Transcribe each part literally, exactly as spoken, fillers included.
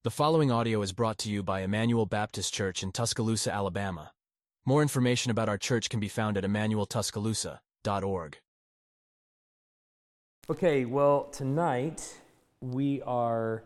The following audio is brought to you by Emmanuel Baptist Church in Tuscaloosa, Alabama. More information about our church can be found at emmanuel tuscaloosa dot org. Okay, well, tonight we are,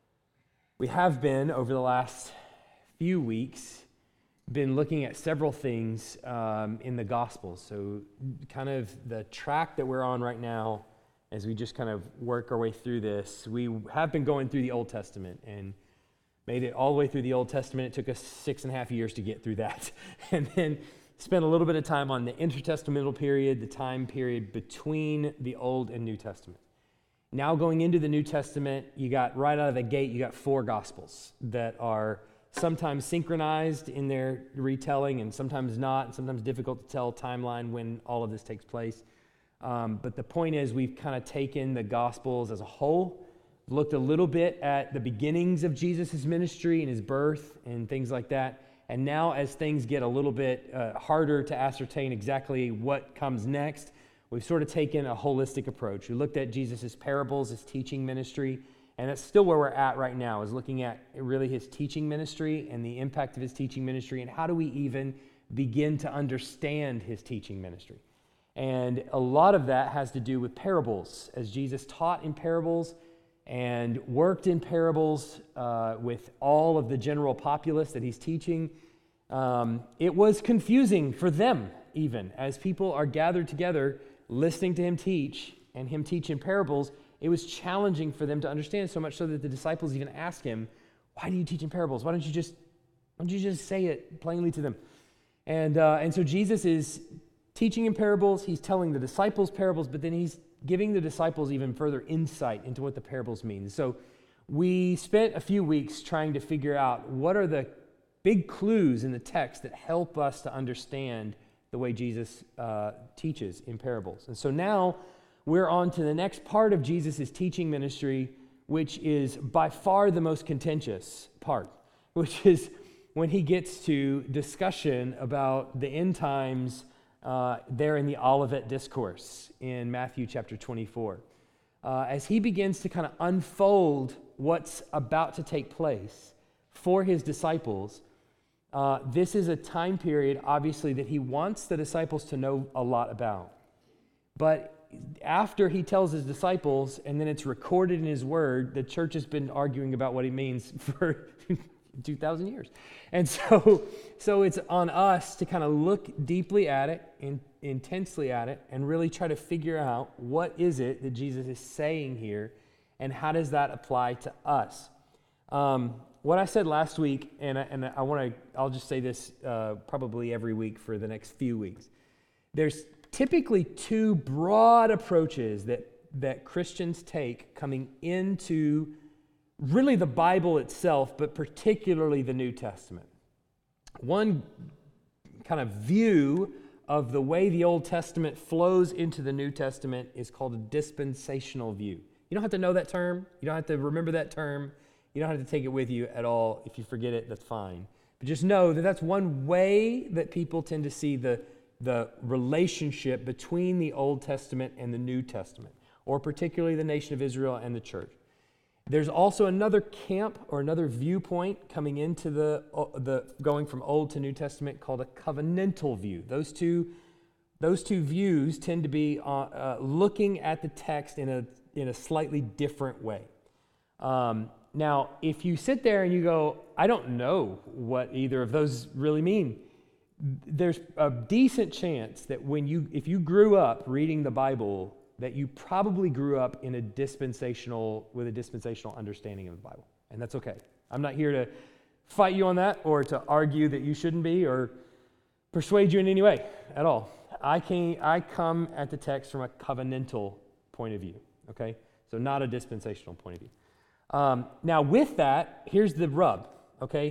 we have been over the last few weeks, been looking at several things um, in the Gospels. So kind of the track that we're on right now, as we just kind of work our way through this, we have been going through the Old Testament and made it all the way through the Old Testament. It took us six and a half years to get through that. And then spent a little bit of time on the intertestamental period, the time period between the Old and New Testament. Now going into the New Testament, you got right out of the gate, you got four Gospels that are sometimes synchronized in their retelling and sometimes not, and sometimes difficult to tell timeline when all of this takes place. Um, but the point is, we've kind of taken the Gospels as a whole, looked a little bit at the beginnings of Jesus' ministry and his birth and things like that. And now as things get a little bit uh, harder to ascertain exactly what comes next, we've sort of taken a holistic approach. We looked at Jesus' parables, his teaching ministry, and that's still where we're at right now, is looking at really his teaching ministry and the impact of his teaching ministry, and how do we even begin to understand his teaching ministry. And a lot of that has to do with parables, as Jesus taught in parables and worked in parables uh, with all of the general populace that he's teaching. Um, it was confusing for them, even, as people are gathered together listening to him teach and him teach in parables. It was challenging for them to understand, so much so that the disciples even asked him, why do you teach in parables? Why don't you just, why don't you just say it plainly to them? And, uh, and so Jesus is teaching in parables, he's telling the disciples parables, but then he's giving the disciples even further insight into what the parables mean. So we spent a few weeks trying to figure out what are the big clues in the text that help us to understand the way Jesus uh, teaches in parables. And so now we're on to the next part of Jesus' teaching ministry, which is by far the most contentious part, which is when he gets to discussion about the end times Uh, there in the Olivet Discourse in Matthew chapter twenty-four. Uh, as he begins to kind of unfold what's about to take place for his disciples, uh, this is a time period, obviously, that he wants the disciples to know a lot about. But after he tells his disciples, and then it's recorded in his word, the church has been arguing about what he means for two thousand years. And so so it's on us to kind of look deeply at it, in, intensely at it, and really try to figure out what is it that Jesus is saying here, and how does that apply to us. Um, what I said last week, and I, and I want to, I'll just say this uh, probably every week for the next few weeks. There's typically two broad approaches that that Christians take coming into really the Bible itself, but particularly the New Testament. One kind of view of the way the Old Testament flows into the New Testament is called a dispensational view. You don't have to know that term. You don't have to remember that term. You don't have to take it with you at all. If you forget it, that's fine. But just know that that's one way that people tend to see the, the relationship between the Old Testament and the New Testament, or particularly the nation of Israel and the church. There's also another camp or another viewpoint coming into the the going from Old to New Testament called a covenantal view. Those two those two views tend to be uh, uh, looking at the text in a in a slightly different way. Um, now, if you sit there and you go, I don't know what either of those really mean, there's a decent chance that when you if you grew up reading the Bible, that you probably grew up in a dispensational, with a dispensational understanding of the Bible. And that's okay. I'm not here to fight you on that or to argue that you shouldn't be or persuade you in any way at all. I can I come at the text from a covenantal point of view, okay? So not a dispensational point of view. Um, now with that, here's the rub, okay?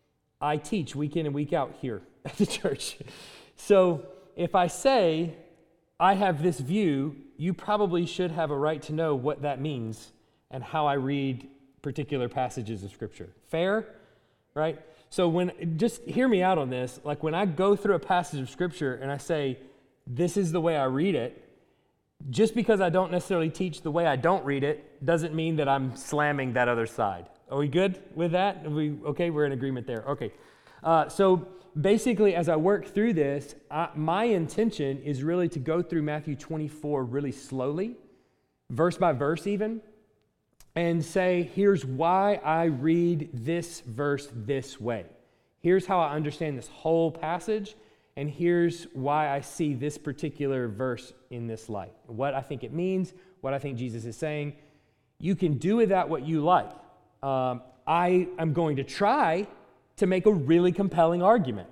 I teach week in and week out here at the church. So if I say I have this view, you probably should have a right to know what that means and how I read particular passages of Scripture. Fair? Right? So when, just hear me out on this, like when I go through a passage of Scripture and I say, this is the way I read it, just because I don't necessarily teach the way I don't read it, doesn't mean that I'm slamming that other side. Are we good with that? Are we okay? We're in agreement there. Okay. Uh, so basically, as I work through this, I, my intention is really to go through Matthew twenty-four really slowly, verse by verse even, and say, here's why I read this verse this way. Here's how I understand this whole passage, and here's why I see this particular verse in this light. What I think it means, what I think Jesus is saying. You can do with that what you like. Um, I am going to try to make a really compelling argument,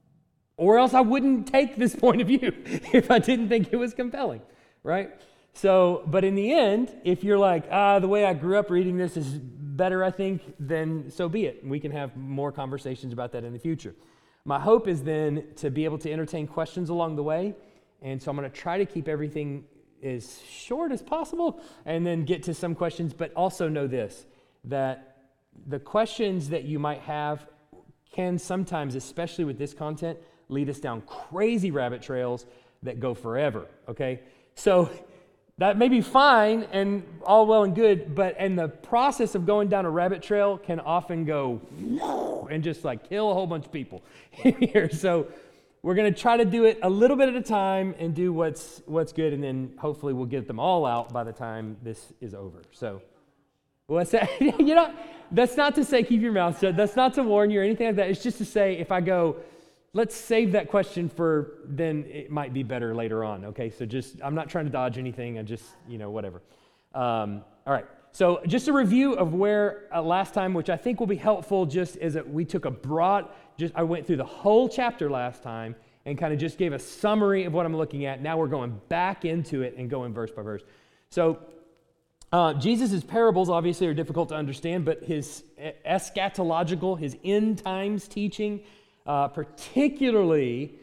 or else I wouldn't take this point of view if I didn't think it was compelling, right? So, but in the end, if you're like, ah, the way I grew up reading this is better, I think, then so be it. We can have more conversations about that in the future. My hope is then to be able to entertain questions along the way, and so I'm going to try to keep everything as short as possible and then get to some questions, but also know this, that the questions that you might have can sometimes, especially with this content, lead us down crazy rabbit trails that go forever, okay? So that may be fine and all well and good, but in the process of going down a rabbit trail can often go and just like kill a whole bunch of people here. So we're going to try to do it a little bit at a time and do what's what's good, and then hopefully we'll get them all out by the time this is over. So what's that? You know, that's not to say keep your mouth shut. That's not to warn you or anything like that. It's just to say if I go, let's save that question for, then it might be better later on, okay? So just, I'm not trying to dodge anything. I just, you know, whatever. Um, all right. So just a review of where uh, last time, which I think will be helpful just as a, we took a broad, just I went through the whole chapter last time and kind of just gave a summary of what I'm looking at. Now we're going back into it and going verse by verse. So uh, Jesus' parables obviously are difficult to understand, but his eschatological, his end times teaching, Uh, particularly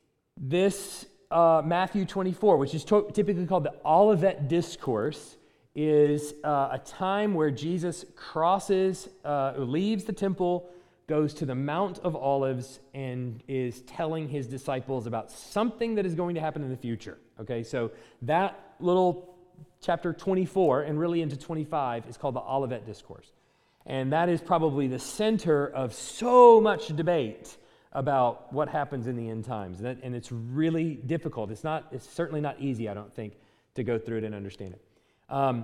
this uh, Matthew twenty-four, which is to- typically called the Olivet Discourse, is uh, a time where Jesus crosses, uh, leaves the temple, goes to the Mount of Olives, and is telling his disciples about something that is going to happen in the future. Okay, so that little chapter twenty-four and really into twenty-five is called the Olivet Discourse. And that is probably the center of so much debate about what happens in the end times. And, that, and it's really difficult. It's not. It's certainly not easy, I don't think, to go through it and understand it. Um,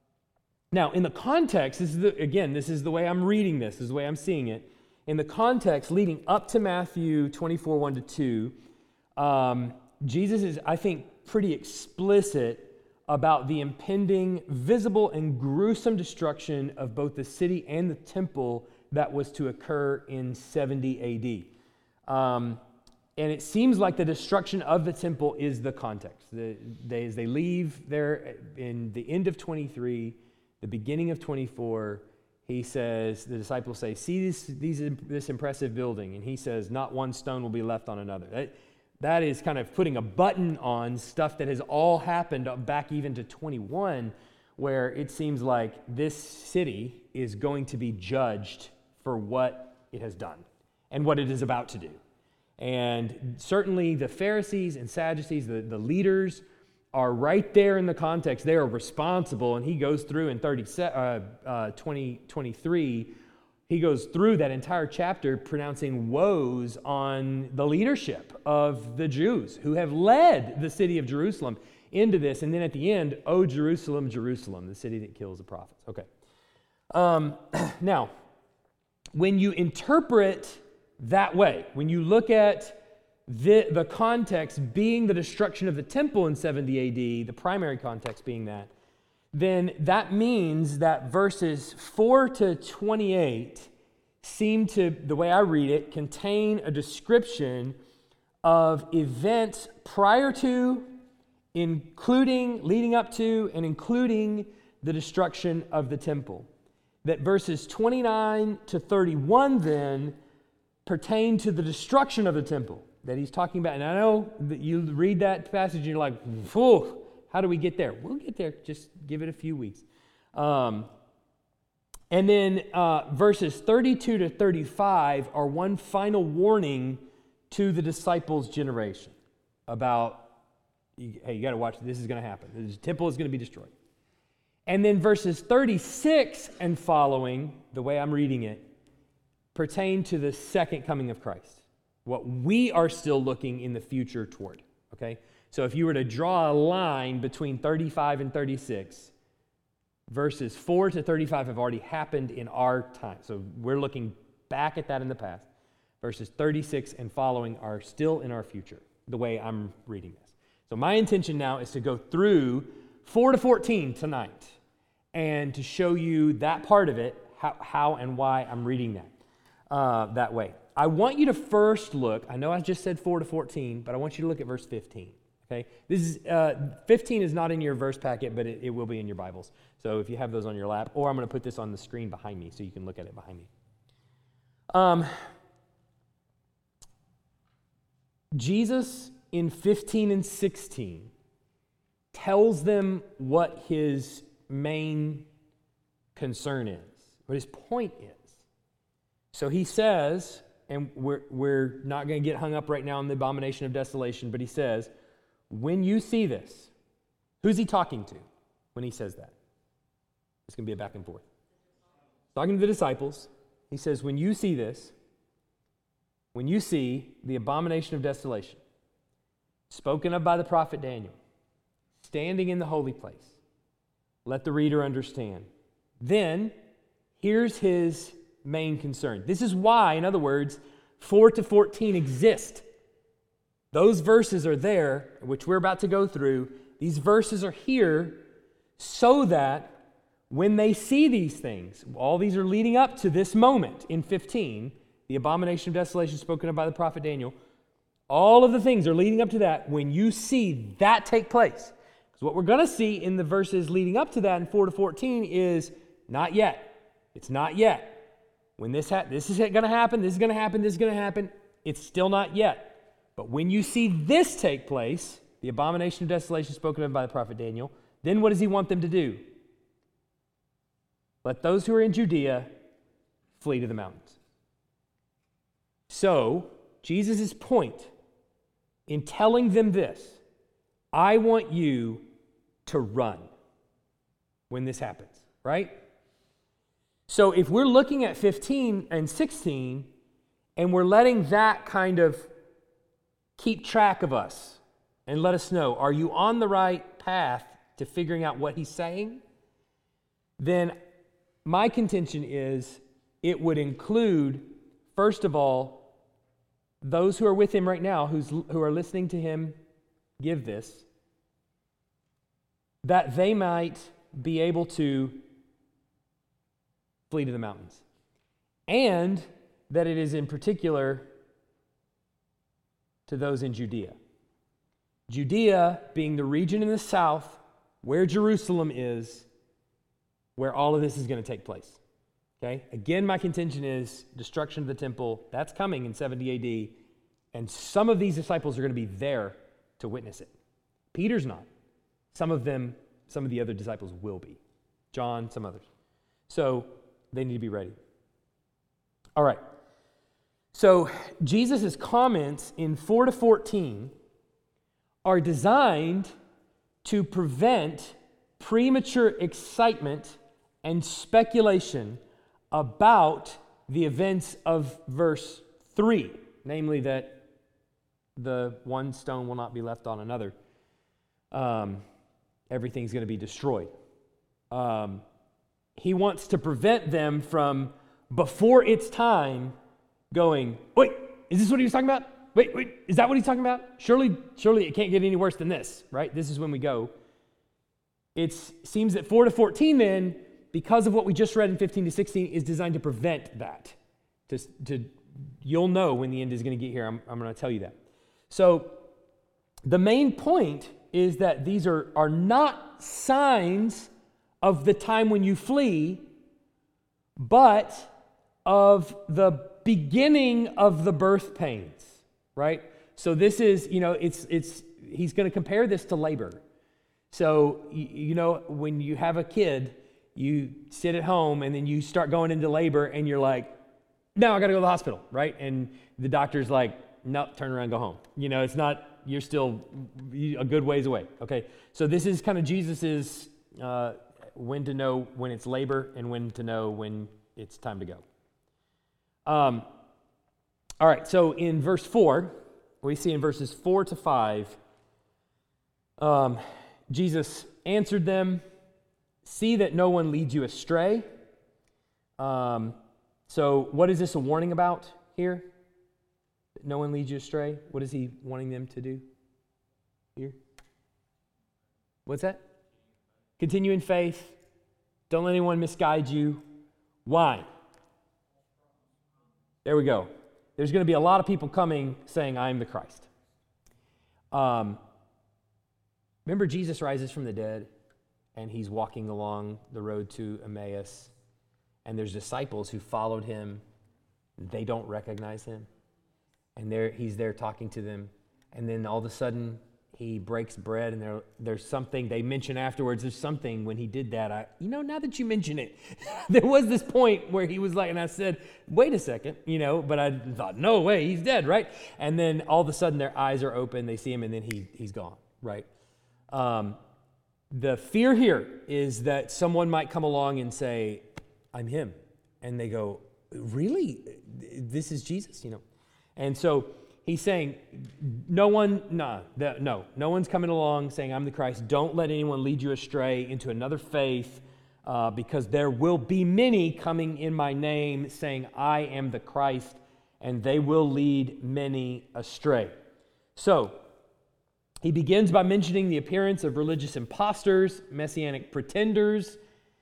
now, in the context, this is the, again, this is the way I'm reading this, this is the way I'm seeing it. In the context leading up to Matthew twenty-four, one to two, um, Jesus is, I think, pretty explicit about the impending, visible, and gruesome destruction of both the city and the temple that was to occur in seventy A D. Um, and it seems like the destruction of the temple is the context. The, they, as they leave there in the end of twenty-three, the beginning of twenty-four, he says, the disciples say, see this, these, this impressive building. And he says, not one stone will be left on another. That, that is kind of putting a button on stuff that has all happened back even to twenty-one, where it seems like this city is going to be judged for what it has done and what it is about to do. And certainly the Pharisees and Sadducees, the, the leaders, are right there in the context. They are responsible, and he goes through in thirty, uh, uh, twenty, twenty-three, he goes through that entire chapter pronouncing woes on the leadership of the Jews who have led the city of Jerusalem into this. And then at the end, oh, Jerusalem, Jerusalem, the city that kills the prophets. Okay. Um, now, when you interpret that way, when you look at the, the context being the destruction of the temple in seventy A D, the primary context being that, then that means that verses four to twenty-eight seem to, the way I read it, contain a description of events prior to, including, leading up to, and including the destruction of the temple. That verses twenty-nine to thirty-one then pertain to the destruction of the temple that he's talking about. And I know that you read that passage and you're like, whew, how do we get there? We'll get there. Just give it a few weeks. Um, and then uh, verses thirty-two to thirty-five are one final warning to the disciples' generation about, hey, you got to watch, this is going to happen. The temple is going to be destroyed. And then verses thirty-six and following, the way I'm reading it, pertain to the second coming of Christ, what we are still looking in the future toward, okay? So if you were to draw a line between thirty-five and thirty-six, verses four to thirty-five have already happened in our time. So we're looking back at that in the past. Verses thirty-six and following are still in our future, the way I'm reading this. So my intention now is to go through four to fourteen tonight and to show you that part of it, how, how and why I'm reading that uh, that way. I want you to first look, I know I just said four to fourteen, but I want you to look at verse fifteen. Okay, this is uh, fifteen is not in your verse packet, but it, it will be in your Bibles. So if you have those on your lap, or I'm going to put this on the screen behind me so you can look at it behind me. Um, Jesus in fifteen and sixteen tells them what his main concern is, what his point is. So he says, and we're, we're not going to get hung up right now on the abomination of desolation, but he says, when you see this, who's he talking to when he says that? It's going to be a back and forth. Talking to the disciples, he says, when you see this, when you see the abomination of desolation, spoken of by the prophet Daniel, standing in the holy place, let the reader understand. Then, here's his main concern. This is why, in other words, four to fourteen exist. Those verses are there, which we're about to go through. These verses are here so that when they see these things, all these are leading up to this moment in fifteen, the abomination of desolation spoken of by the prophet Daniel. All of the things are leading up to that. When you see that take place, because what we're going to see in the verses leading up to that in four to fourteen is not yet. It's not yet. When this ha- this is going to happen, this is going to happen, this is going to happen, it's still not yet. But when you see this take place, the abomination of desolation spoken of by the prophet Daniel, then what does he want them to do? Let those who are in Judea flee to the mountains. So, Jesus' point in telling them this, I want you to run when this happens, right? So if we're looking at fifteen and sixteen and we're letting that kind of keep track of us and let us know, are you on the right path to figuring out what he's saying? Then my contention is it would include, first of all, those who are with him right now, who's, who are listening to him give this, that they might be able to flee to the mountains. And that it is in particular to those in Judea. Judea being the region in the south where Jerusalem is, where all of this is going to take place. Okay? Again, my contention is destruction of the temple, that's coming in seventy A D, and some of these disciples are going to be there to witness it. Peter's not. Some of them, some of the other disciples will be. John, some others. So they need to be ready. All right. So Jesus' comments in four to fourteen are designed to prevent premature excitement and speculation about the events of verse three, namely that the one stone will not be left on another. Um, everything's going to be destroyed. Um, he wants to prevent them from, before it's time, going, wait, is this what he was talking about? Wait, wait, is that what he's talking about? Surely, surely it can't get any worse than this, right? This is when we go. It seems that four to fourteen then, because of what we just read in fifteen to sixteen, is designed to prevent that. To, to, you'll know when the end is going to get here. I'm, I'm going to tell you that. So the main point is that these are, are not signs of the time when you flee, but of the beginning of the birth pains, right? So this is, you know, it's, it's, he's going to compare this to labor. So, you, you know, when you have a kid, you sit at home and then you start going into labor and you're like, no, I got to go to the hospital, right? And the doctor's like, no, turn around, go home. You know, it's not, you're still a good ways away, okay? So this is kind of Jesus's uh, when to know when it's labor and when to know when it's time to go. Um, all right, so in verse four, we see in verses four to five, um, Jesus answered them, "See that no one leads you astray." Um, so what is this a warning about here? That no one leads you astray? What is he wanting them to do here? What's that? Continue in faith. Don't let anyone misguide you. Why? There we go. There's going to be a lot of people coming saying, "I am the Christ." Um, remember, Jesus rises from the dead, and he's walking along the road to Emmaus, and there's disciples who followed him. They don't recognize him, and there he's there talking to them, and then all of a sudden he breaks bread, and there, there's something they mention afterwards. There's something when he did that. I, you know, now that you mention it, there was this point where he was like, and I said, "Wait a second," you know, but I thought, "No way, he's dead," right? And then all of a sudden their eyes are open, they see him, and then he he's gone, right? Um, the fear here is that someone might come along and say, "I'm him," and they go, "Really? This is Jesus?" You know, and so he's saying, no one, nah, the, no, no one's coming along saying, "I'm the Christ." Don't let anyone lead you astray into another faith, uh, because there will be many coming in my name saying, "I am the Christ," and they will lead many astray. So, he begins by mentioning the appearance of religious imposters, messianic pretenders,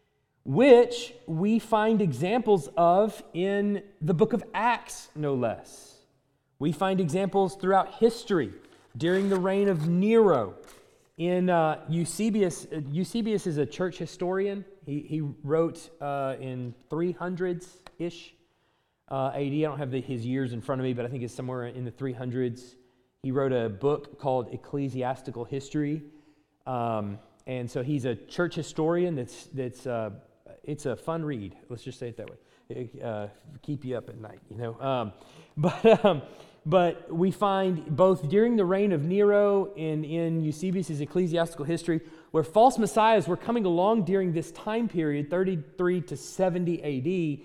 which we find examples of in the book of Acts, no less. We find examples throughout history, during the reign of Nero. In uh, Eusebius, uh, Eusebius is a church historian. He, he wrote uh, in three hundreds-ish uh, A D. I don't have the, his years in front of me, but I think it's somewhere in the three hundreds. He wrote a book called Ecclesiastical History. Um, and so he's a church historian that's, that's uh, it's a fun read. Let's just say it that way. It, uh, keep you up at night, you know. Um, but um, but we find both during the reign of Nero and in Eusebius' Ecclesiastical History, where false messiahs were coming along during this time period, thirty-three to seventy A D,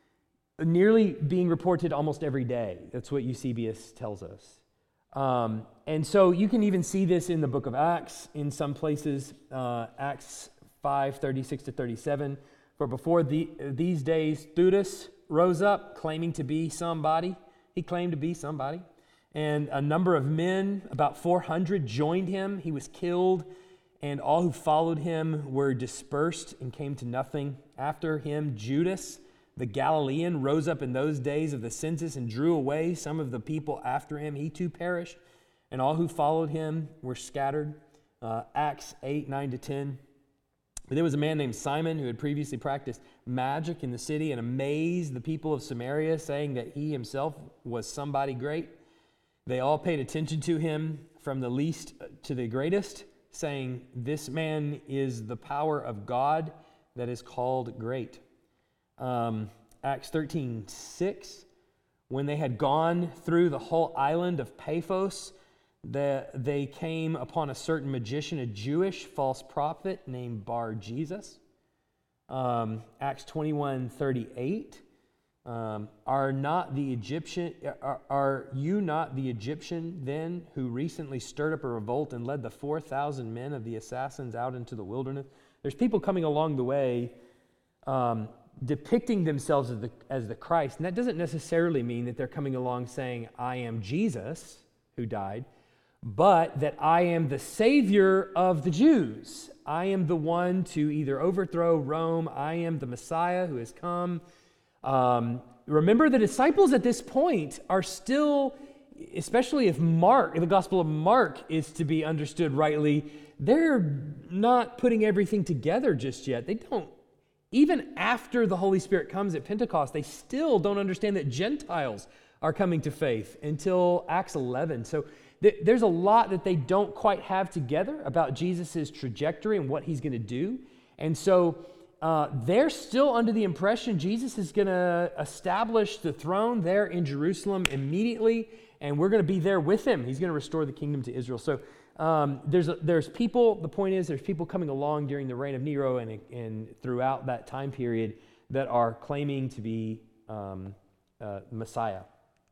nearly being reported almost every day. That's what Eusebius tells us. Um, and so you can even see this in the book of Acts in some places, uh, Acts five, thirty-six to thirty-seven. For before the, these days, Theudas rose up claiming to be somebody. He claimed to be somebody. And a number of men, about four hundred, joined him. He was killed, and all who followed him were dispersed and came to nothing. After him, Judas, the Galilean, rose up in those days of the census and drew away some of the people after him. He too perished, and all who followed him were scattered. Uh, Acts eight, nine to ten. But there was a man named Simon who had previously practiced magic in the city and amazed the people of Samaria, saying that he himself was somebody great. They all paid attention to him from the least to the greatest, saying, "This man is the power of God that is called great." Um, Acts thirteen, six. When they had gone through the whole island of Paphos, The, they came upon a certain magician, a Jewish false prophet named Bar-Jesus. Um, Acts twenty-one, thirty-eight. Um, are not the Egyptian? Are, are you not the Egyptian then who recently stirred up a revolt and led the four thousand men of the assassins out into the wilderness? There's people coming along the way, um, depicting themselves as the as the Christ, and that doesn't necessarily mean that they're coming along saying, "I am Jesus who died," but that I am the Savior of the Jews. I am the one to either overthrow Rome. I am the Messiah who has come. Um, remember, the disciples at this point are still, especially if Mark, the Gospel of Mark is to be understood rightly, they're not putting everything together just yet. They don't. Even after the Holy Spirit comes at Pentecost, they still don't understand that Gentiles are coming to faith until Acts eleven. So there's a lot that they don't quite have together about Jesus' trajectory and what he's going to do. And so uh, they're still under the impression Jesus is going to establish the throne there in Jerusalem immediately, and we're going to be there with him. He's going to restore the kingdom to Israel. So Um, there's there's people. The point is, there's people coming along during the reign of Nero and and throughout that time period that are claiming to be um, uh, Messiah.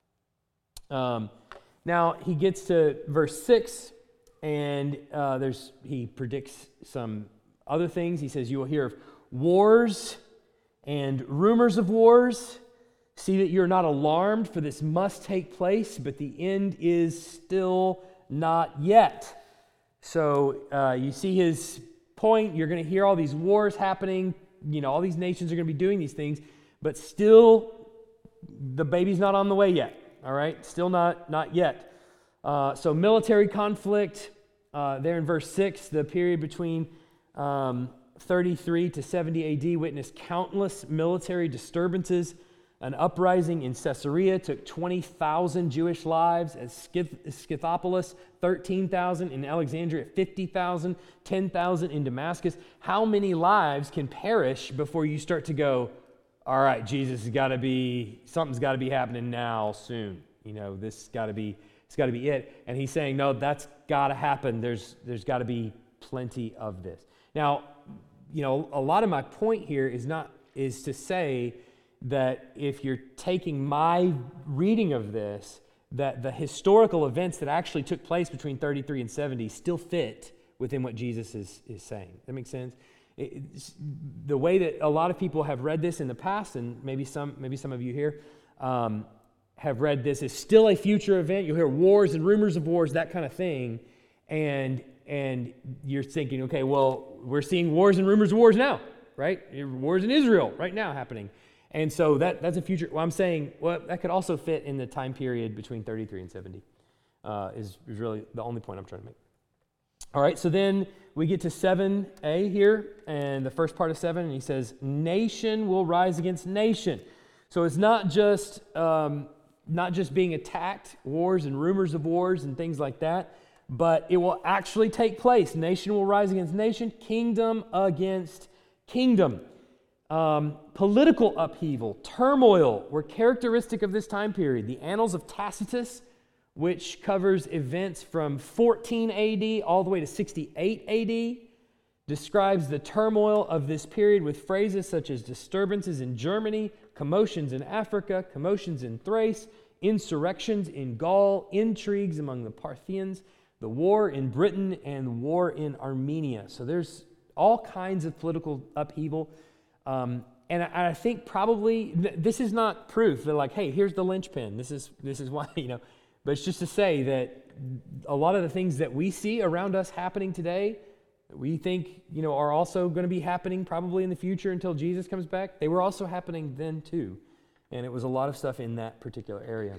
Um, now he gets to verse six, and uh, there's he predicts some other things. He says, "You will hear of wars and rumors of wars. See that you're not alarmed, for this must take place, but the end is still not yet." So uh, you see his point. You're going to hear all these wars happening. You know, all these nations are going to be doing these things, but still, the baby's not on the way yet. All right, still not not yet. Uh, so military conflict uh, there in verse six, the period between um, thirty-three to seventy A D witnessed countless military disturbances. An uprising in Caesarea took twenty thousand Jewish lives. At Scythopolis, thirteen thousand. In Alexandria, fifty thousand. ten thousand in Damascus. How many lives can perish before you start to go, all right, Jesus has got to be, something's got to be happening now, soon. You know, this got to be, it's got to be it. And he's saying, no, that's got to happen. There's, there's got to be plenty of this. Now, you know, a lot of my point here is not, is to say that if you're taking my reading of this, that the historical events that actually took place between thirty-three and seventy still fit within what Jesus is, is saying. That makes sense? It, the way that a lot of people have read this in the past, and maybe some maybe some of you here um, have read this as still a future event. You'll hear wars and rumors of wars, that kind of thing, and and you're thinking, okay, well, we're seeing wars and rumors of wars now, right? Wars in Israel right now happening. And so that that's a future. Well, I'm saying, well, that could also fit in the time period between thirty-three and seventy, uh, is, is really the only point I'm trying to make. All right, so then we get to seven A here, and the first part of seven, and he says, nation will rise against nation. So it's not just um, not just being attacked, wars and rumors of wars and things like that, but it will actually take place. Nation will rise against nation, kingdom against kingdom. Um, political upheaval, turmoil were characteristic of this time period. The Annals of Tacitus, which covers events from fourteen A D all the way to sixty-eight A D, describes the turmoil of this period with phrases such as disturbances in Germany, commotions in Africa, commotions in Thrace, insurrections in Gaul, intrigues among the Parthians, the war in Britain, and war in Armenia. So there's all kinds of political upheaval. Um, and I, I think probably th- this is not proof that, like, hey, here's the linchpin. This is this is why, you know. But it's just to say that a lot of the things that we see around us happening today, we think, you know, are also going to be happening probably in the future until Jesus comes back. They were also happening then too, and it was a lot of stuff in that particular area.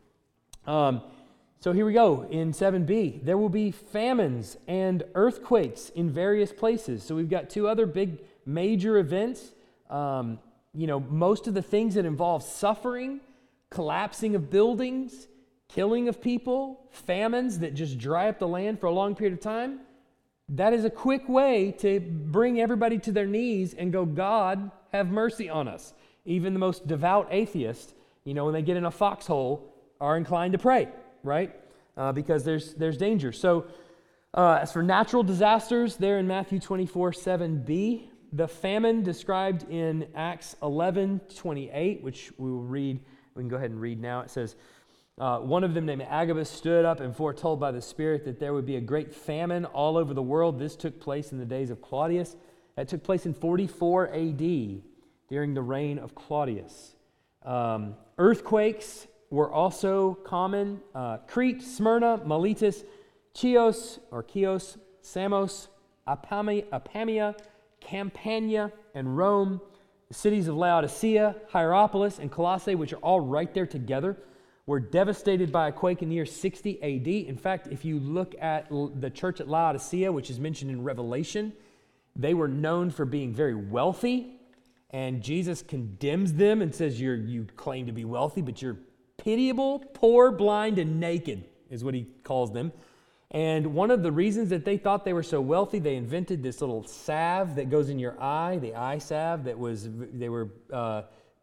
Um, so here we go in seven B. There will be famines and earthquakes in various places. So we've got two other big major events. Um, you know, most of the things that involve suffering, collapsing of buildings, killing of people, famines that just dry up the land for a long period of time, that is a quick way to bring everybody to their knees and go, God, have mercy on us. Even the most devout atheists, you know, when they get in a foxhole, are inclined to pray, right? Uh, because there's there's danger. So uh, as for natural disasters, there in Matthew twenty-four, seven B, the famine described in Acts eleven twenty-eight, which we will read, we can go ahead and read now. It says, uh, one of them named Agabus stood up and foretold by the Spirit that there would be a great famine all over the world. This took place in the days of Claudius. That took place in forty-four A D during the reign of Claudius. Um, earthquakes were also common. Uh, Crete, Smyrna, Miletus, Chios or Chios, Samos, Apamia, Apamia Campania, and Rome, the cities of Laodicea, Hierapolis, and Colossae, which are all right there together, were devastated by a quake in the year sixty A D. In fact, if you look at the church at Laodicea, which is mentioned in Revelation, they were known for being very wealthy, and Jesus condemns them and says, you're, you claim to be wealthy, but you're pitiable, poor, blind, and naked, is what he calls them. And one of the reasons that they thought they were so wealthy, they invented this little salve that goes in your eye, the eye salve that was, they were uh,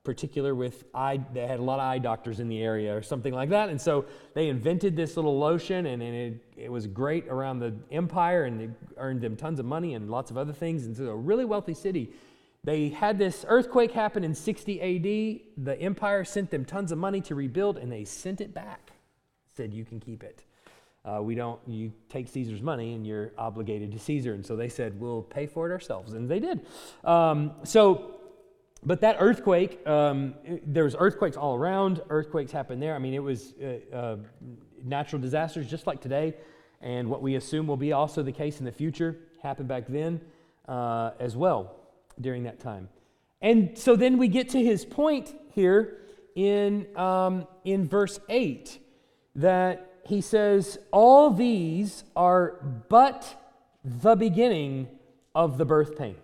particular with eye, they had a lot of eye doctors in the area or something like that. And so they invented this little lotion, and, and it, it was great around the empire, and it earned them tons of money and lots of other things. And so a really wealthy city. They had this earthquake happen in sixty A D. The empire sent them tons of money to rebuild, and they sent it back. Said, you can keep it. Uh, we don't, you take Caesar's money and you're obligated to Caesar. And so they said, we'll pay for it ourselves. And they did. Um, so, but that earthquake, um, there was earthquakes all around. Earthquakes happened there. I mean, it was uh, uh, natural disasters just like today. And what we assume will be also the case in the future happened back then uh, as well during that time. And so then we get to his point here in um, in verse eight, that he says, all these are but the beginning of the birth pains.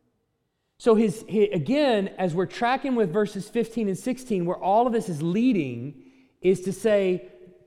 So his, he, again, as we're tracking with verses fifteen and sixteen, where all of this is leading, is to say,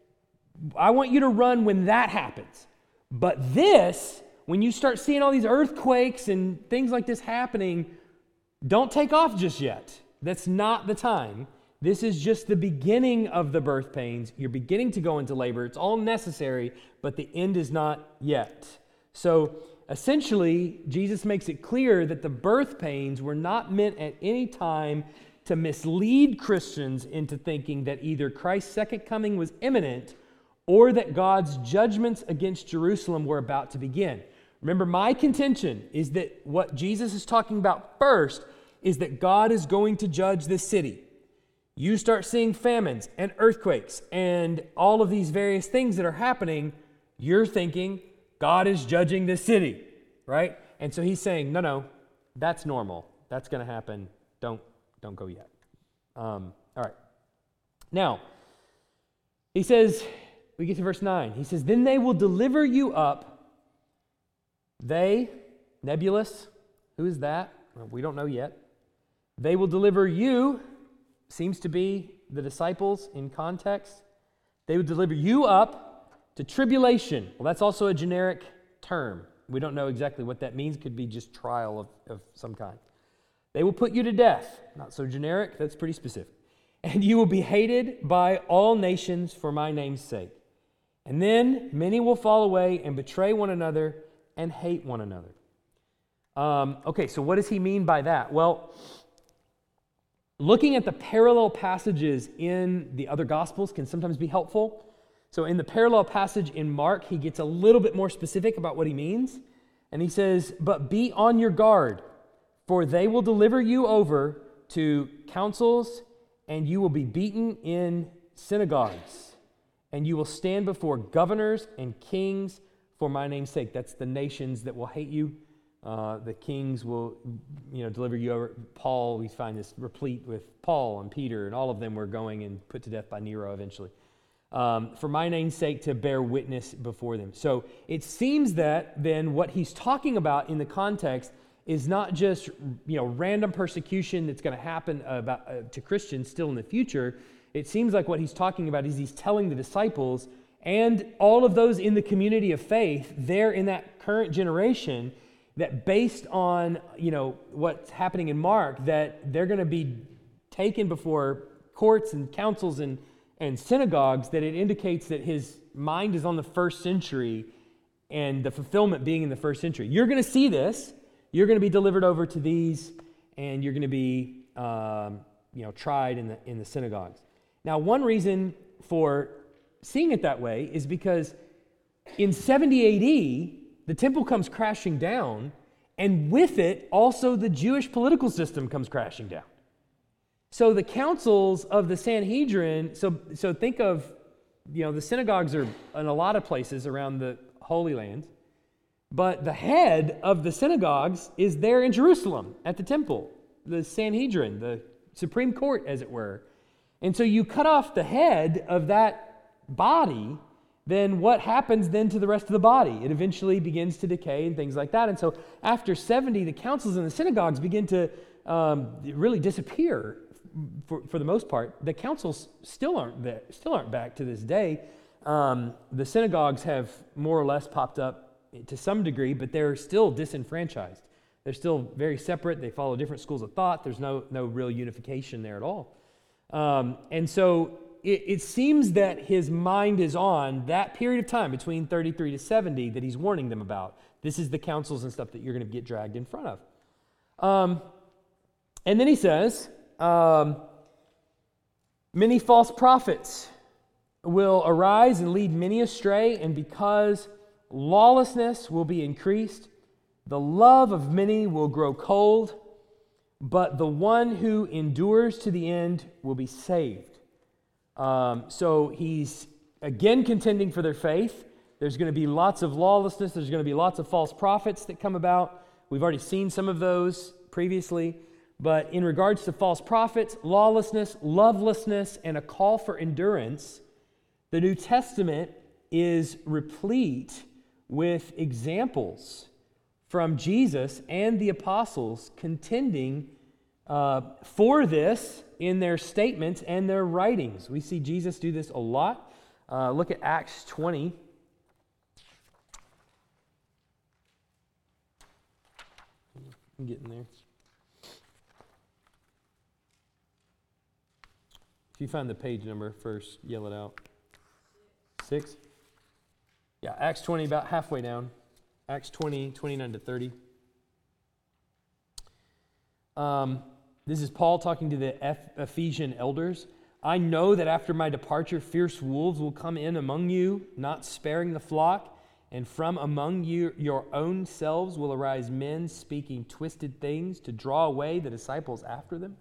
I want you to run when that happens. But this, when you start seeing all these earthquakes and things like this happening, don't take off just yet. That's not the time. This is just the beginning of the birth pains. You're beginning to go into labor. It's all necessary, but the end is not yet. So essentially, Jesus makes it clear that the birth pains were not meant at any time to mislead Christians into thinking that either Christ's second coming was imminent or that God's judgments against Jerusalem were about to begin. Remember, my contention is that what Jesus is talking about first is that God is going to judge this city. You start seeing famines and earthquakes and all of these various things that are happening, you're thinking God is judging this city, right? And so he's saying, no, no, that's normal. That's going to happen. Don't, don't go yet. Um, all right. Now, he says, we get to verse nine. He says, then they will deliver you up. They, nebulous, who is that? Well, we don't know yet. They will deliver you. Seems to be the disciples in context. They would deliver you up to tribulation. Well, that's also a generic term. We don't know exactly what that means. Could be just trial of, of some kind. They will put you to death. Not so generic. That's pretty specific. And you will be hated by all nations for my name's sake. And then many will fall away and betray one another and hate one another. Um, okay, so what does he mean by that? Well, looking at the parallel passages in the other Gospels can sometimes be helpful. So in the parallel passage in Mark, he gets a little bit more specific about what he means. And he says, but be on your guard, for they will deliver you over to councils, and you will be beaten in synagogues, and you will stand before governors and kings for my name's sake. That's the nations that will hate you. Uh, the kings will, you know, deliver you over. Paul, we find this replete with Paul and Peter, and all of them were going and put to death by Nero eventually. Um, for my name's sake, to bear witness before them. So it seems that then what he's talking about in the context is not just, you know, random persecution that's going to happen about uh, to Christians still in the future. It seems like what he's talking about is he's telling the disciples and all of those in the community of faith there in that current generation that based on, you know, what's happening in Mark, that they're going to be taken before courts and councils and, and synagogues, that it indicates that his mind is on the first century and the fulfillment being in the first century. You're going to see this. You're going to be delivered over to these, and you're going to be, um, you know, tried in the in the synagogues. Now, one reason for seeing it that way is because in seventy A D, the temple comes crashing down, and with it, also the Jewish political system comes crashing down. So the councils of the Sanhedrin, so, so think of, you know, the synagogues are in a lot of places around the Holy Land, but the head of the synagogues is there in Jerusalem at the temple, the Sanhedrin, the Supreme Court, as it were. And so you cut off the head of that body, then what happens then to the rest of the body? It eventually begins to decay and things like that. And so after seventy, the councils in the synagogues begin to um, really disappear for, for the most part. The councils still aren't there, still aren't back to this day. Um, the synagogues have more or less popped up to some degree, but they're still disenfranchised. They're still very separate. They follow different schools of thought. There's no, no real unification there at all. Um, and so it, it seems that his mind is on that period of time between thirty-three to seventy that he's warning them about. This is the councils and stuff that you're going to get dragged in front of. Um, and then he says, um, many false prophets will arise and lead many astray, and because lawlessness will be increased, the love of many will grow cold, but the one who endures to the end will be saved. Um, so he's again contending for their faith. There's going to be lots of lawlessness. There's going to be lots of false prophets that come about. We've already seen some of those previously. But in regards to false prophets, lawlessness, lovelessness, and a call for endurance, the New Testament is replete with examples from Jesus and the apostles contending uh, for this in their statements and their writings. We see Jesus do this a lot. Uh, look at Acts twenty. I'm getting there. If you find the page number first, yell it out. Six? Yeah, Acts twenty, about halfway down. Acts twenty, twenty-nine to thirty. Um, this is Paul talking to the Ephesian elders. I know that after my departure, fierce wolves will come in among you, not sparing the flock. And from among you, your own selves will arise men speaking twisted things to draw away the disciples after them.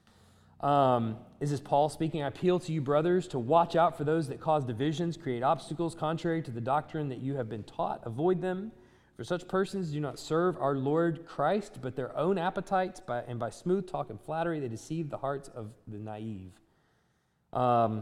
Um, this is Paul speaking. I appeal to you, brothers, to watch out for those that cause divisions, create obstacles contrary to the doctrine that you have been taught. Avoid them. For such persons do not serve our Lord Christ, but their own appetites, by, and by smooth talk and flattery they deceive the hearts of the naive. Um,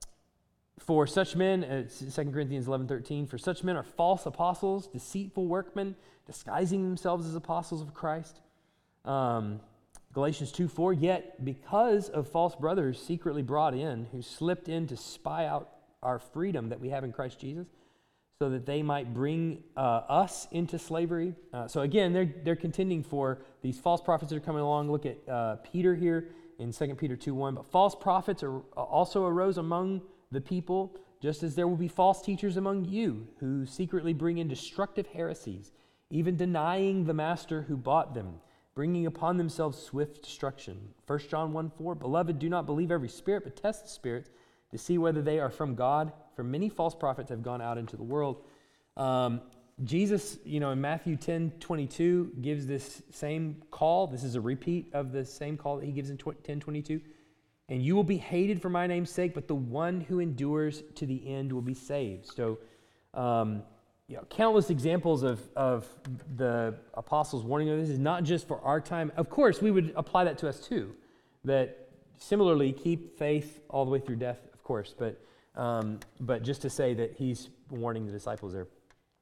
for such men, uh, Second Corinthians eleven thirteen, for such men are false apostles, deceitful workmen, disguising themselves as apostles of Christ. Um, Galatians two four, yet because of false brothers secretly brought in, who slipped in to spy out our freedom that we have in Christ Jesus, so that they might bring uh, us into slavery. Uh, so again, they're they're contending for these false prophets that are coming along. Look at uh, Peter here in Second Peter two one. But false prophets are, also arose among the people, just as there will be false teachers among you, who secretly bring in destructive heresies, even denying the master who bought them, bringing upon themselves swift destruction. First John one four, beloved, do not believe every spirit, but test the spirits to see whether they are from God. For many false prophets have gone out into the world. Um, Jesus, you know, in Matthew ten twenty-two gives this same call. This is a repeat of the same call that he gives in ten twenty-two. And you will be hated for my name's sake, but the one who endures to the end will be saved. So, um, you know, countless examples of, of the apostles warning of this is not just for our time. Of course, we would apply that to us too. That similarly, keep faith all the way through death, of course. But um, but just to say that he's warning the disciples there.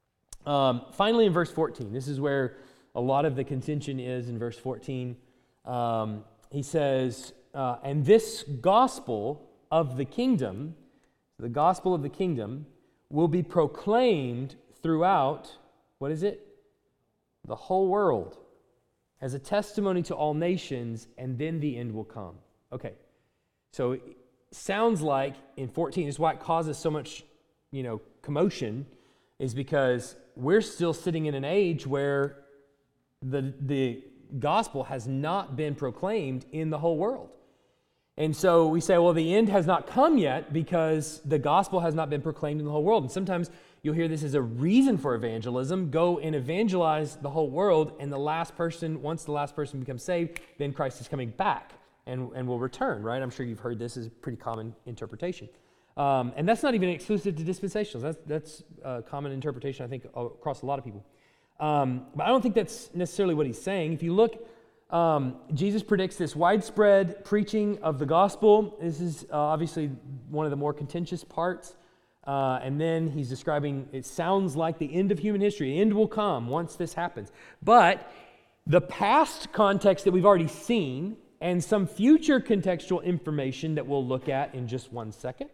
Um, finally, in verse fourteen, this is where a lot of the contention is in verse fourteen. Um, he says, uh, and this gospel of the kingdom, the gospel of the kingdom, will be proclaimed throughout, what is it? The whole world, as a testimony to all nations, and then the end will come. Okay, so it sounds like in fourteen, this is why it causes so much, you know, commotion, is because we're still sitting in an age where the the gospel has not been proclaimed in the whole world. And so we say, well, the end has not come yet because the gospel has not been proclaimed in the whole world. And sometimes you'll hear this as a reason for evangelism. Go and evangelize the whole world, and the last person, once the last person becomes saved, then Christ is coming back and, and will return, right? I'm sure you've heard this as a pretty common interpretation. Um, and that's not even exclusive to dispensationals. That's, that's a common interpretation, I think, across a lot of people. Um, but I don't think that's necessarily what he's saying. If you look, um, Jesus predicts this widespread preaching of the gospel. This is uh, obviously one of the more contentious parts. Uh, and then he's describing, it sounds like the end of human history. The end will come once this happens. But the past context that we've already seen and some future contextual information that we'll look at in just one second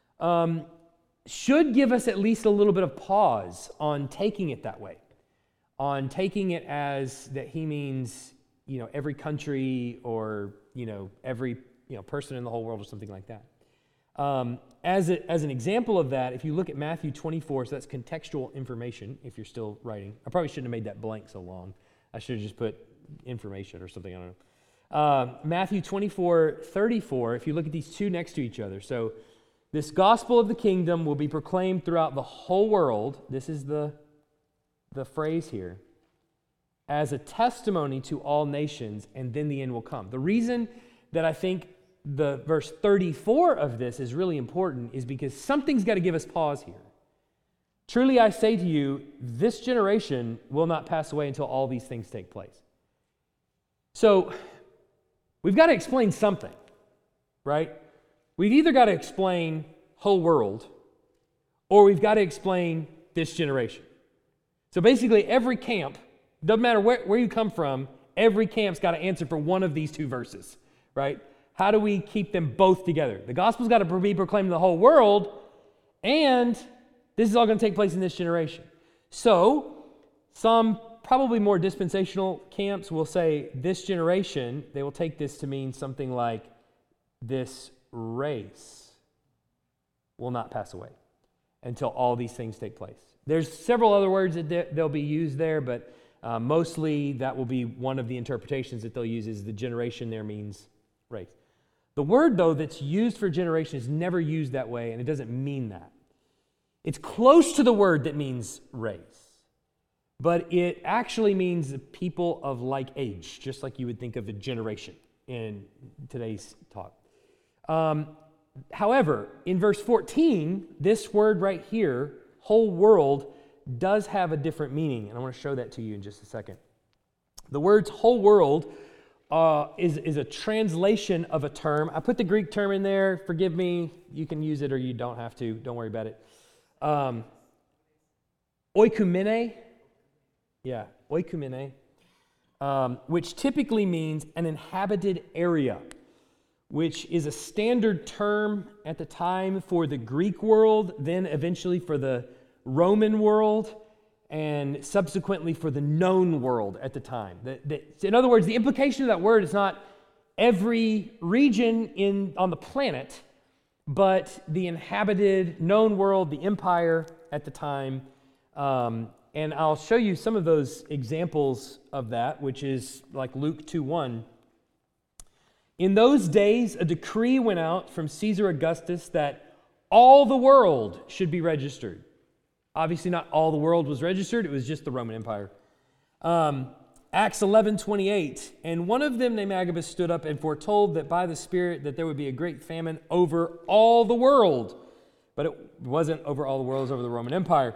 um, should give us at least a little bit of pause on taking it that way. on taking it as that he means, you know, every country or, you know, every, you know, person in the whole world or something like that. Um, as, a, as an example of that, if you look at Matthew twenty-four, so that's contextual information, if you're still writing. I probably shouldn't have made that blank so long. I should have just put information or something, I don't know. Uh, Matthew twenty-four, thirty-four, if you look at these two next to each other. So this gospel of the kingdom will be proclaimed throughout the whole world. This is the, the phrase here. As a testimony to all nations, and then the end will come. The reason that I think the verse thirty-four of this is really important is because something's got to give us pause here. Truly I say to you, this generation will not pass away until all these things take place. So we've got to explain something, right? We've either got to explain whole world, or we've got to explain this generation. So basically every camp, doesn't matter where, where you come from, every camp's got to answer for one of these two verses, right? How do we keep them both together? The gospel's got to be proclaimed in the whole world, and this is all going to take place in this generation. So, some probably more dispensational camps will say this generation, they will take this to mean something like this race will not pass away until all these things take place. There's several other words that they'll be used there, but uh, mostly that will be one of the interpretations that they'll use is the generation there means race. The word, though, that's used for generation is never used that way, and it doesn't mean that. It's close to the word that means race, but it actually means the people of like age, just like you would think of a generation in today's talk. Um, however, in verse fourteen, this word right here, whole world, does have a different meaning, and I want to show that to you in just a second. The words whole world Uh, is, is a translation of a term. I put the Greek term in there. Forgive me. You can use it or you don't have to. Don't worry about it. Um, oikumene. Yeah, oikumene. Um, which typically means an inhabited area, which is a standard term at the time for the Greek world, then eventually for the Roman world, and subsequently for the known world at the time. The, the, in other words, the implication of that word is not every region in on the planet, but the inhabited, known world, the empire at the time. Um, and I'll show you some of those examples of that, which is like Luke two one. In those days, a decree went out from Caesar Augustus that all the world should be registered. Obviously, not all the world was registered. It was just the Roman Empire. Um, Acts eleven twenty-eight. And one of them named Agabus stood up and foretold that by the Spirit that there would be a great famine over all the world. But it wasn't over all the world. It was over the Roman Empire.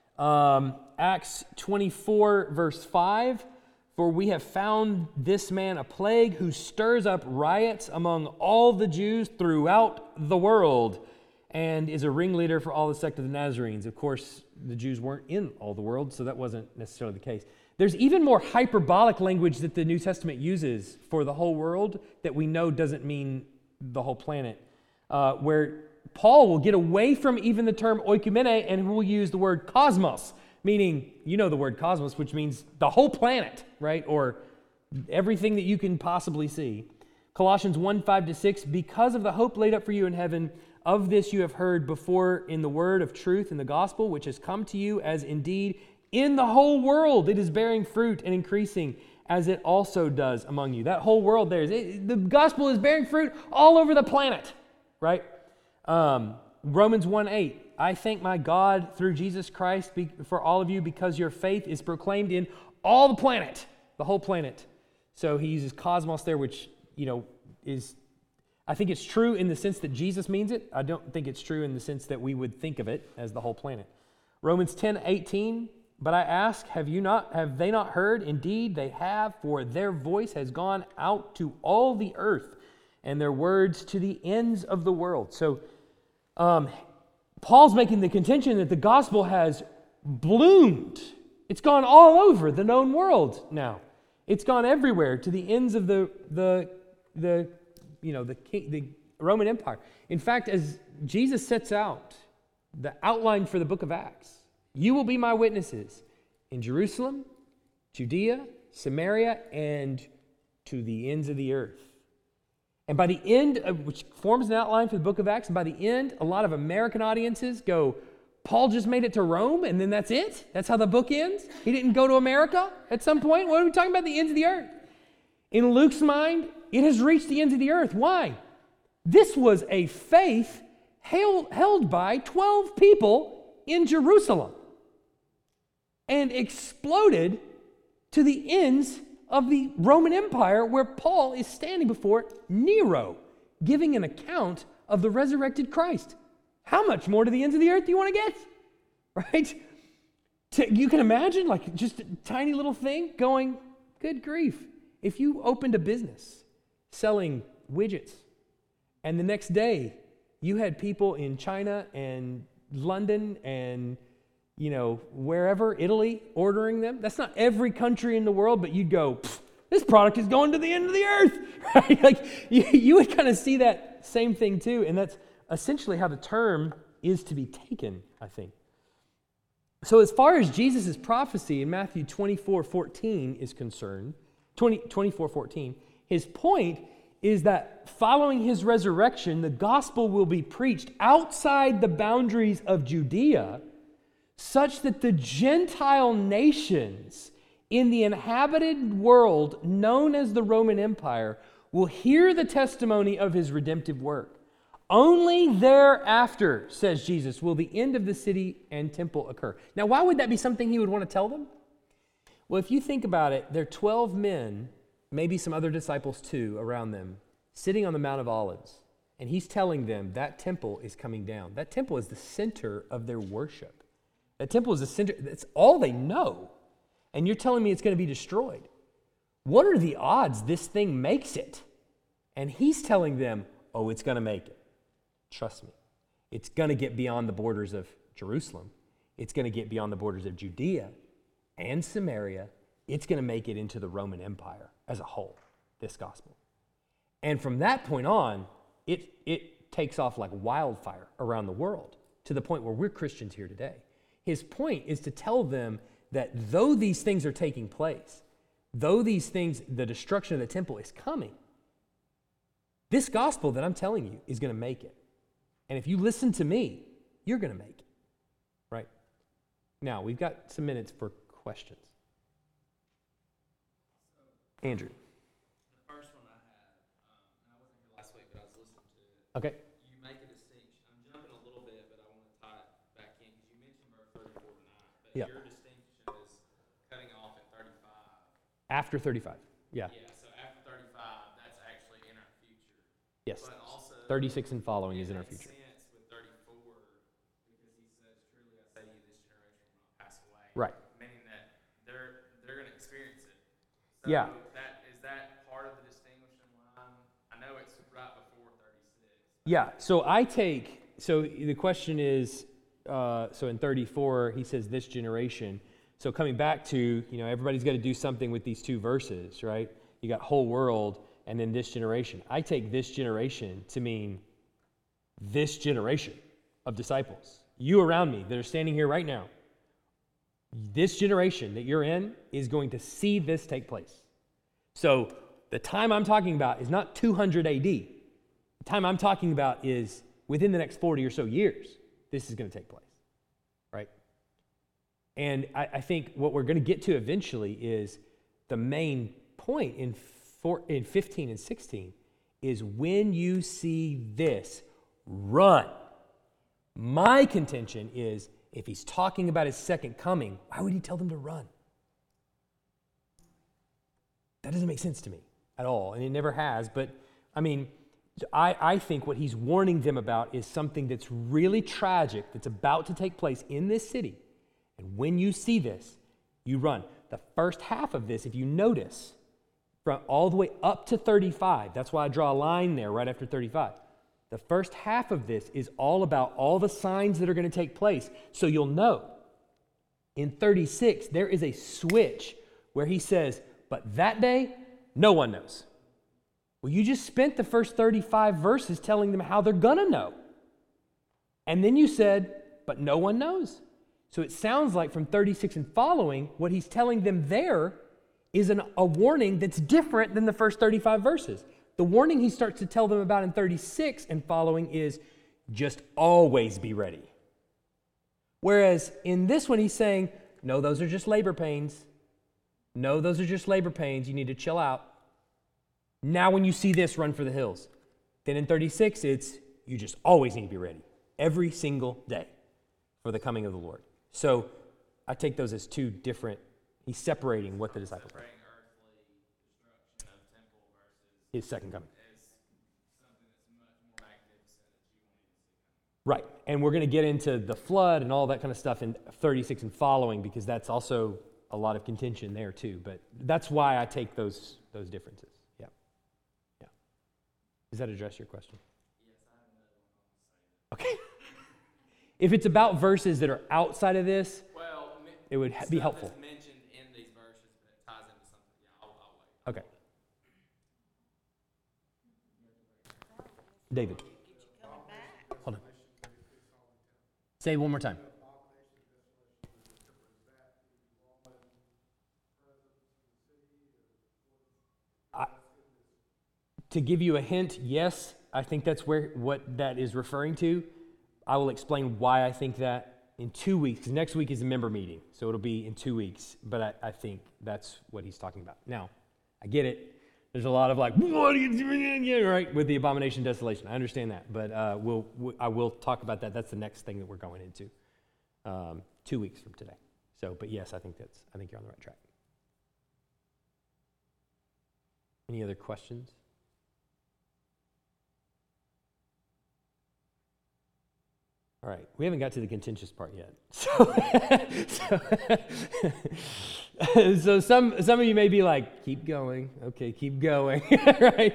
Um, Acts twenty-four, verse five. For we have found this man a plague who stirs up riots among all the Jews throughout the world, and is a ringleader for all the sect of the Nazarenes. Of course, the Jews weren't in all the world, so that wasn't necessarily the case. There's even more hyperbolic language that the New Testament uses for the whole world that we know doesn't mean the whole planet, uh, where Paul will get away from even the term oikumene and will use the word cosmos, meaning, you know the word cosmos, which means the whole planet, right? Or everything that you can possibly see. Colossians one, five to six, because of the hope laid up for you in heaven, of this you have heard before in the word of truth in the gospel, which has come to you, as indeed in the whole world it is bearing fruit and increasing, as it also does among you. That whole world there, is it, the gospel is bearing fruit all over the planet, right? Um, Romans one eight, I thank my God through Jesus Christ be, for all of you, because your faith is proclaimed in all the planet, the whole planet. So he uses cosmos there, which, you know, is... I think it's true in the sense that Jesus means it. I don't think it's true in the sense that we would think of it as the whole planet. Romans ten eighteen, but I ask, have you not, have they not heard? Indeed, they have, for their voice has gone out to all the earth, and their words to the ends of the world. So um, Paul's making the contention that the gospel has bloomed. It's gone all over the known world now. It's gone everywhere to the ends of the the the you know the the Roman Empire. In fact, as Jesus sets out the outline for the book of Acts, you will be my witnesses in Jerusalem Judea, Samaria, and to the ends of the earth. And by the end, of, which forms an outline for the book of Acts, and by the end, a lot of American audiences go, Paul just made it to Rome, and then that's it? That's how the book ends? He didn't go to America at some point? What are we talking about, the ends of the earth? In Luke's mind, it has reached the ends of the earth. Why? This was a faith held, held by twelve people in Jerusalem and exploded to the ends of the Roman Empire, where Paul is standing before Nero, giving an account of the resurrected Christ. How much more to the ends of the earth do you want to get? Right? To, you can imagine, like, just a tiny little thing going, good grief. If you opened a business selling widgets, and the next day you had people in China and London and, you know, wherever, Italy, ordering them. That's not every country in the world, but you'd go, this product is going to the end of the earth, right? Like, you, you would kind of see that same thing too, and that's essentially how the term is to be taken, I think. So as far as Jesus' prophecy in Matthew twenty-four fourteen is concerned, twenty, twenty-four fourteen, his point is that following his resurrection, the gospel will be preached outside the boundaries of Judea, such that the Gentile nations in the inhabited world known as the Roman Empire will hear the testimony of his redemptive work. Only thereafter, says Jesus, will the end of the city and temple occur. Now, why would that be something he would want to tell them? Well, if you think about it, there are twelve men, maybe some other disciples too, around them, sitting on the Mount of Olives. And he's telling them that temple is coming down. That temple is the center of their worship. That temple is the center. That's all they know. And you're telling me it's going to be destroyed. What are the odds this thing makes it? And he's telling them, oh, it's going to make it. Trust me. It's going to get beyond the borders of Jerusalem. It's going to get beyond the borders of Judea and Samaria. It's going to make it into the Roman Empire as a whole, this gospel. And from that point on, it, it takes off like wildfire around the world to the point where we're Christians here today. His point is to tell them that though these things are taking place, though these things, the destruction of the temple is coming, this gospel that I'm telling you is going to make it. And if you listen to me, you're going to make it, right? Now, we've got some minutes for questions. Andrew. The first one I had, um, and I wasn't here last week, but I was listening to it. Okay. You make a distinction. I'm jumping a little bit, but I want to tie it back in because you mentioned verse thirty-four tonight. But yeah. Your distinction is cutting off at thirty-five. After thirty-five, yeah. Yeah, so after thirty-five, that's actually in our future. Yes. But also, thirty-six and following is in our future. Sense with thirty-four, because he says, truly I say to you, this generation will not pass away. Right. Meaning that they're they're going to experience it. So Yeah. That, is that part of the distinguishing line? I know it's right before thirty-six. Yeah, so I take, so the question is, uh, so in thirty-four, he says this generation. So coming back to, you know, everybody's got to do something with these two verses, right? You got whole world and then this generation. I take this generation to mean this generation of disciples. You around me that are standing here right now. This generation that you're in is going to see this take place. So the time I'm talking about is not two hundred A D. The time I'm talking about is within the next forty or so years, this is going to take place, right? And I, I think what we're going to get to eventually is the main point in, four, in fifteen and sixteen is when you see this, run. My contention is if he's talking about his second coming, why would he tell them to run? That doesn't make sense to me at all, and it never has. But, I mean, I, I think what he's warning them about is something that's really tragic that's about to take place in this city. And when you see this, you run. The first half of this, if you notice, from all the way up to thirty-five, that's why I draw a line there right after thirty-five. The first half of this is all about all the signs that are going to take place. So you'll know in thirty-six, there is a switch where he says, but that day, no one knows. Well, you just spent the first thirty-five verses telling them how they're going to know. And then you said, but no one knows. So it sounds like from thirty-six and following, what he's telling them there is an, a warning that's different than the first thirty-five verses. The warning he starts to tell them about in thirty-six and following is just always be ready. Whereas in this one, he's saying, no, those are just labor pains. No, those are just labor pains. You need to chill out. Now when you see this, run for the hills. Then in thirty-six, it's you just always need to be ready. Every single day for the coming of the Lord. So I take those as two different, he's separating what the disciples are. His second coming. Right, and we're going to get into the flood and all that kind of stuff in thirty-six and following, because that's also a lot of contention there too. But that's why I take those those differences. Yeah, yeah. Does that address your question? Yes, I have another one. Okay. If it's about verses that are outside of this, Well, mi- it would ha- be stuff helpful. that's mentioned in these verses, but it ties into something. Yeah, I'll, I'll wait. Okay. David. Hold on. Say it one more time. I, to give you a hint, yes, I think that's where what that is referring to. I will explain why I think that in two weeks, because next week is a member meeting, so it'll be in two weeks, but I, I think that's what he's talking about. Now, I get it. There's a lot of like, what are you doing? Yeah, right, with the abomination desolation. I understand that, but uh, we'll, we, I will talk about that. That's the next thing that we're going into, um, two weeks from today. So, but yes, I think that's. I think you're on the right track. Any other questions? All right, we haven't got to the contentious part yet. So, so, so some some of you may be like, keep going. Okay, keep going. Right?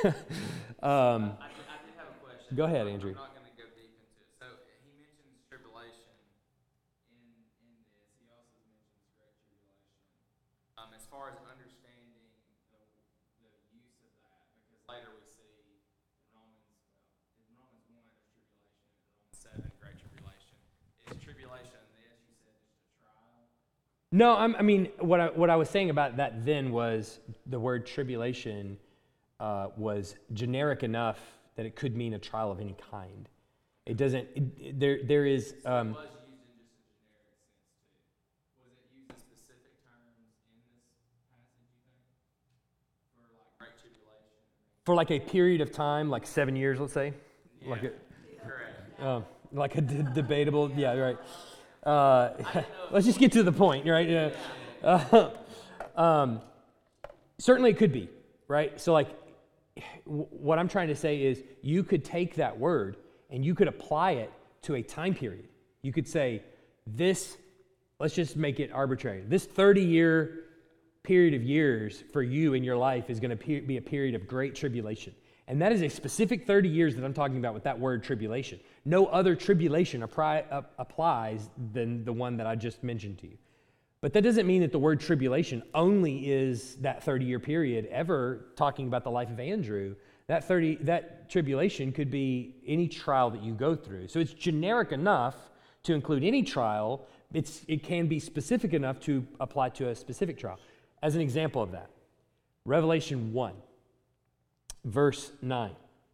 um, I, I did have a question. Go ahead, Andrew. I'm not going to go deep into it. So he mentions tribulation in in this. He also mentions great tribulation. Um, as far as understanding the, the use of that, because later we see in Romans, well, in Romans one there's tribulation, in Romans seven great tribulation. Is tribulation this, you said, just a trial? No, I'm, I mean, what I, what I was saying about that then was the word tribulation uh, was generic enough that it could mean a trial of any kind. It doesn't, it, it- there there is, um, It was used in just a generic sense too. Was it used in specific terms in this passage, you think? For like great tribulation? for like a period of time, like seven years, let's say. Like a, Correct. uh, like a d- debatable, yeah, right. Uh, let's just get to the point, right? Yeah. Uh, um, certainly it could be, right? So like, w- what I'm trying to say is you could take that word and you could apply it to a time period. You could say this, let's just make it arbitrary. This thirty-year period of years for you in your life is going to be a period of great tribulation. And that is a specific thirty years that I'm talking about with that word tribulation. No other tribulation appri- uh, applies than the one that I just mentioned to you. But that doesn't mean that the word tribulation only is that thirty-year period ever talking about the life of Andrew. That thirty that tribulation could be any trial that you go through. So it's generic enough to include any trial. It's it can be specific enough to apply to a specific trial. As an example of that, Revelation one. Verse nine.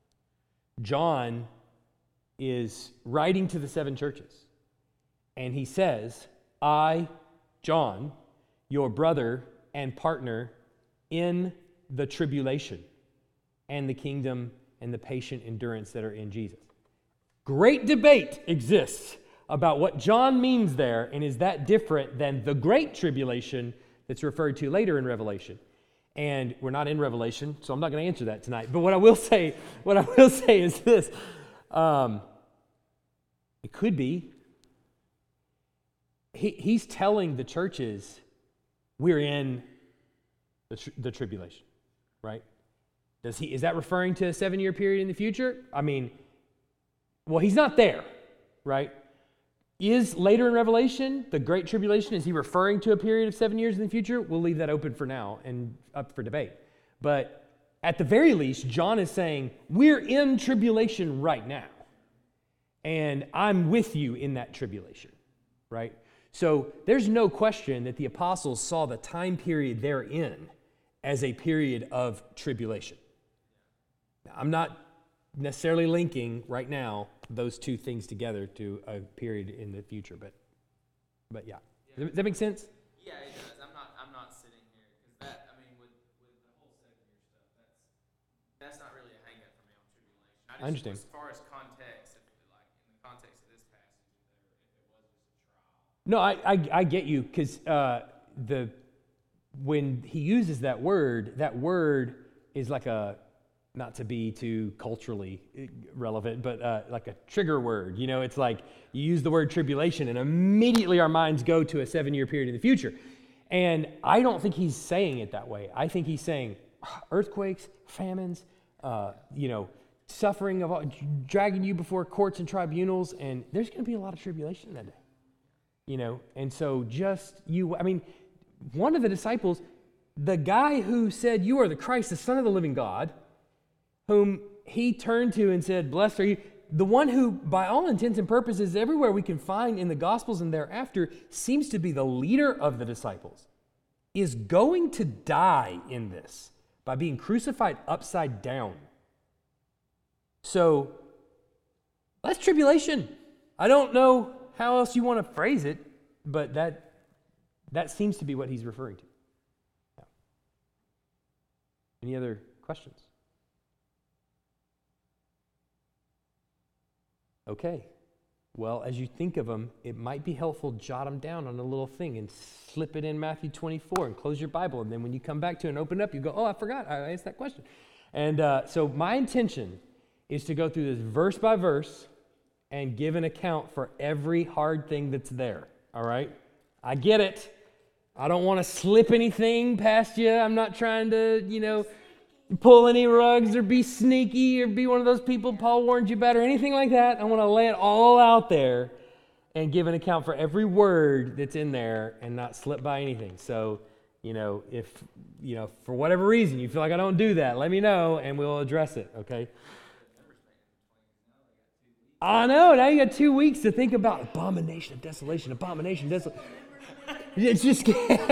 John is writing to the seven churches, and he says, I, John, your brother and partner in the tribulation and the kingdom and the patient endurance that are in Jesus. Great debate exists about what John means there, and is that different than the great tribulation that's referred to later in Revelation. And we're not in Revelation, so I'm not going to answer that tonight. But what I will say, what I will say is this: um, it could be. He, he's telling the churches we're in the, tri- the tribulation, right? Does he? Is that referring to a seven-year period in the future? I mean, well, he's not there, right? Is later in Revelation, the Great Tribulation, is he referring to a period of seven years in the future? We'll leave that open for now and up for debate. But at the very least, John is saying, we're in tribulation right now. And I'm with you in that tribulation, right? So there's no question that the apostles saw the time period they're in as a period of tribulation. Now, I'm not necessarily linking right now those two things together to a period in the future, but but yeah. Yeah. Does that make sense? Yeah, it does. I'm not. I'm not sitting here because that. I mean, with with the whole seven year stuff, that's that's not really a hang up for me on tribulation. I, just, I understand. As far as context, if, like in the context of this passage, if, there, if it was just a trial. No, I I, I get you because uh, the when he uses that word, that word is like a, not to be too culturally relevant, but uh, like a trigger word. You know, it's like you use the word tribulation and immediately our minds go to a seven-year period in the future. And I don't think he's saying it that way. I think he's saying earthquakes, famines, uh, you know, suffering, of all, dragging you before courts and tribunals, and there's going to be a lot of tribulation that day. You know, and so just you, I mean, one of the disciples, the guy who said, "You are the Christ, the Son of the living God," whom he turned to and said, "Blessed are you," the one who, by all intents and purposes, everywhere we can find in the Gospels and thereafter, seems to be the leader of the disciples, is going to die in this by being crucified upside down. So, that's tribulation. I don't know how else you want to phrase it, but that that seems to be what he's referring to. Yeah. Any other questions? Okay. Well, as you think of them, it might be helpful, jot them down on a little thing and slip it in Matthew twenty-four and close your Bible. And then when you come back to it and open it up, you go, "Oh, I forgot. I asked that question." And uh, so my intention is to go through this verse by verse and give an account for every hard thing that's there. All right? I get it. I don't want to slip anything past you. I'm not trying to, you know, pull any rugs or be sneaky or be one of those people Paul warned you about or anything like that. I want to lay it all out there and give an account for every word that's in there and not slip by anything. So, you know, if, you know, for whatever reason you feel like I don't do that, let me know and we'll address it, okay? I know, now you got two weeks to think about abomination of desolation, abomination of desolation. It's just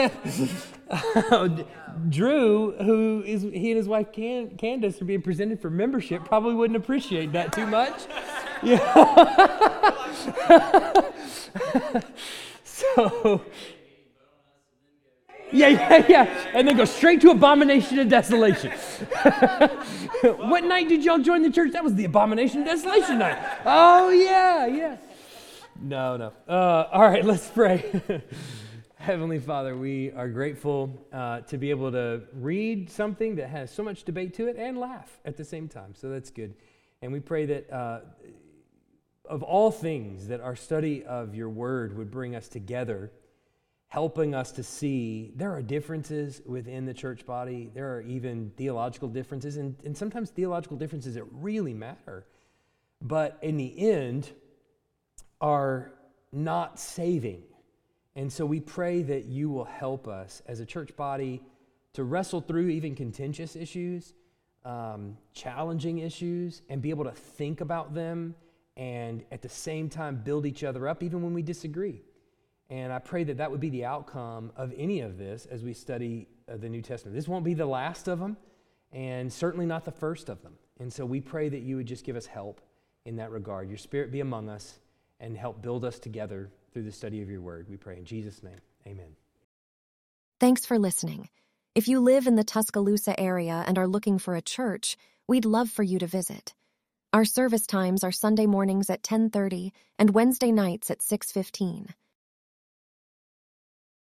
Drew, who is he and his wife Can, Candace are being presented for membership, probably wouldn't appreciate that too much. Yeah. So, yeah, yeah, yeah, and then go straight to abomination of desolation. What night did y'all join the church? That was the abomination of desolation night. Oh yeah, yeah. No, no. Uh, all right, let's pray. Heavenly Father, we are grateful uh, to be able to read something that has so much debate to it and laugh at the same time. So that's good. And we pray that uh, of all things, that our study of your word would bring us together, helping us to see there are differences within the church body. There are even theological differences, and, and sometimes theological differences that really matter, but in the end are not saving. And so we pray that you will help us as a church body to wrestle through even contentious issues, um, challenging issues, and be able to think about them and at the same time build each other up even when we disagree. And I pray that that would be the outcome of any of this as we study uh, the New Testament. This won't be the last of them, and certainly not the first of them. And so we pray that you would just give us help in that regard. Your Spirit be among us and help build us together through the study of your word. We pray in Jesus' name. Amen. Thanks for listening. If you live in the Tuscaloosa area and are looking for a church, we'd love for you to visit. Our service times are Sunday mornings at ten thirty and Wednesday nights at six fifteen.